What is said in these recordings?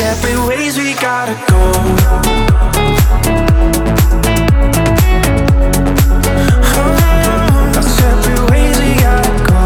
separate ways, we gotta go. Our separate ways, we gotta go.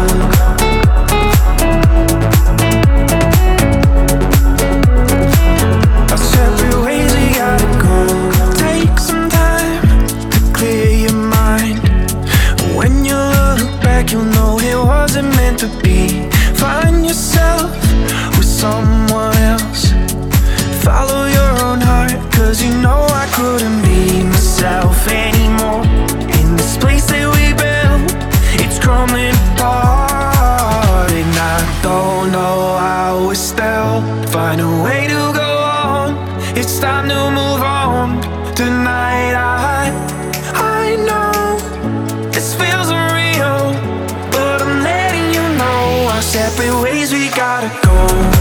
Our separate ways, we gotta go. Take some time to clear your mind. When you look back, you'll know it wasn't meant to be. Find yourself with someone else. Follow your own heart, cause you know I couldn't be myself anymore. In this place that we built, it's crumbling apart. And I don't know how we still find a way to go on. It's time to move on. Tonight I know this feels unreal, but I'm letting you know our separate ways, we gotta go.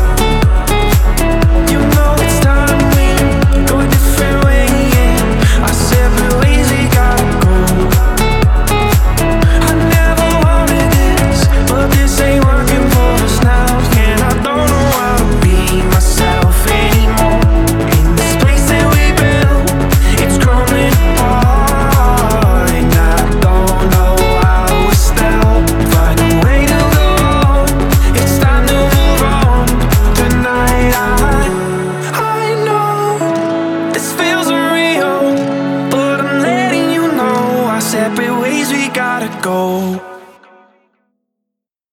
You know it's time we go a different way, yeah. Our separate ways, we gotta go. I never wanted this, but this ain't working for us now. And I don't know how to be myself anymore. In this place that we built, it's crumbling apart. And I don't know how we still find a way to go on. It's time to move on. Tonight I know this feels unreal, but I'm letting you know our separate ways, we gotta go.